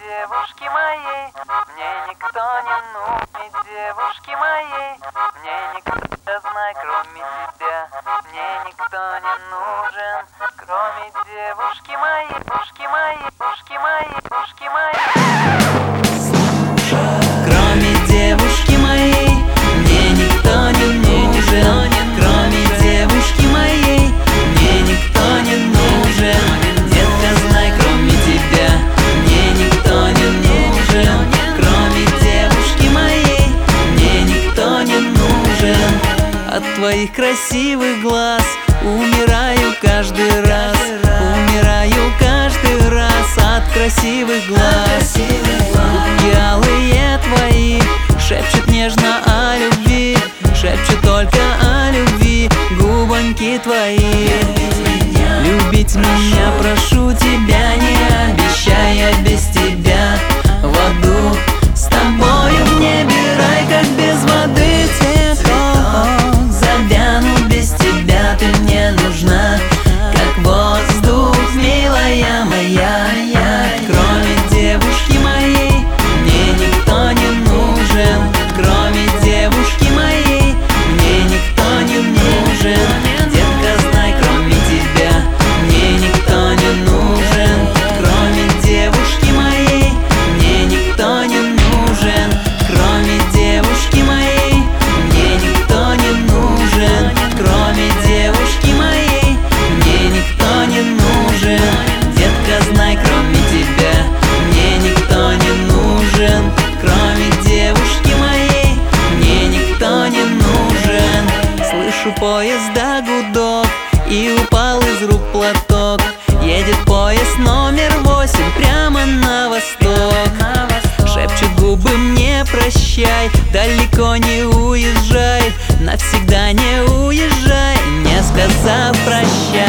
девушки моей, мне никто не нужен, девушки моей, мне никто, знай, кроме тебя, мне никто не нужен, кроме девушки моей, девушки моей, девушки моей, девушки моей. Кроме девушки моей, мне никто не нужен, кроме девушки моей, мне никто не нужен. Детка, знай, кроме тебя, мне никто не нужен, кроме девушки моей, мне никто не нужен. От твоих красивых глаз умираю каждый раз, умираю каждый раз от красивых глаз. Губки алые твои шепчут нежно о любви, шепчут только о любви губоньки твои. Любить меня прошу тебя, не обещая без тебя в аду. С тобою в небе рай, как без воды цветок. Завяну без тебя, ты мне нужна, как воздух, милая моя. Кроме девушки моей, мне никто не нужен, кроме девушки моей, мне никто не нужен. Детка, знай, кроме тебя, мне никто не нужен, кроме девушки моей, мне никто не нужен, кроме девушки моей, мне никто не нужен, кроме девушки моей, мне никто не нужен. Детка, знай, кроме тебя, мне никто не нужен, кроме девушки моей, мне никто не нужен. Слышу поезда гудок, и упал из рук платок. Едет поезд номер 8 прямо на восток. Шепчут губы мне прощай, далеко не уезжай, навсегда не уезжай, не сказав прощай.